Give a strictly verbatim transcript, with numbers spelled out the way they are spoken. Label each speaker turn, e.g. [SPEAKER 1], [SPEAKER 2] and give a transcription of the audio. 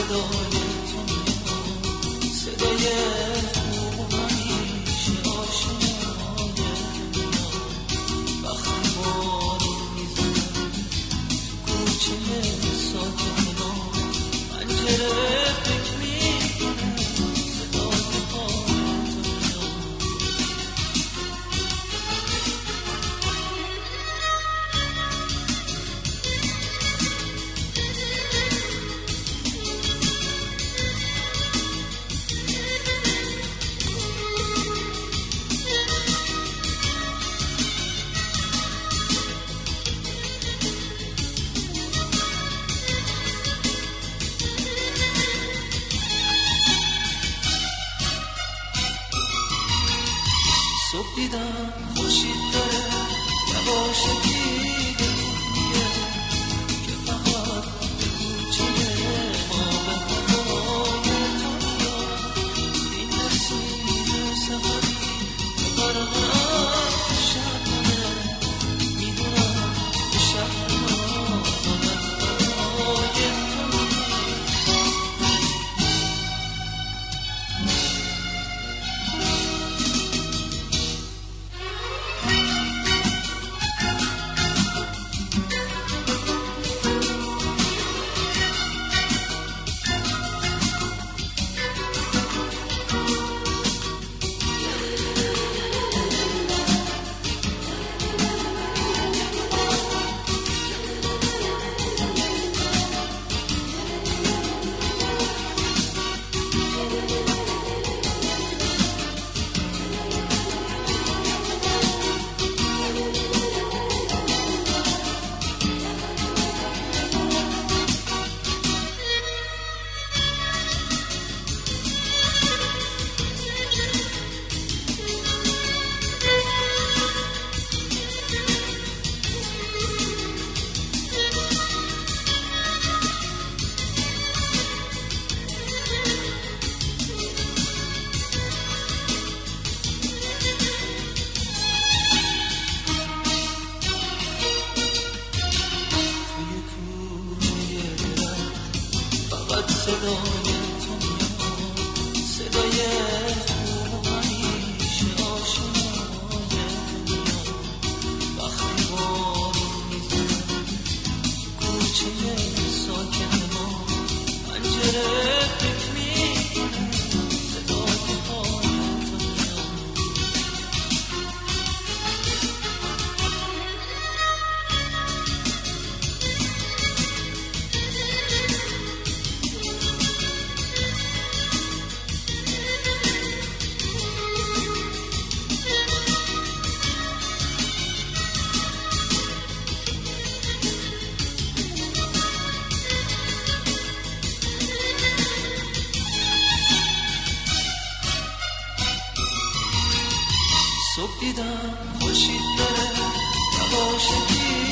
[SPEAKER 1] صدای تو میاد، صدای خوب همیشه آشنای میاد. وقتی بارون میزنه تو کوچه ساکن ما، پنجره فکر میکنه صدای پای تو میاد. صبح دیدم خورشید داره یواشکی به میگه که فقط به کوچه ما به هوای تو میاد. این نسیم سفری به غرق عطر شبنمه، میدونم به شهر ما فقط برای تو میاد. صدای تو میاد، صدای خوب همیشه آشنای میاد. وقتی بارون میزنه تو کوچه ساکن ما، پنجره فکر میکنه صدای پای تو میاد. صبح دیدم خورشید داره یواشکی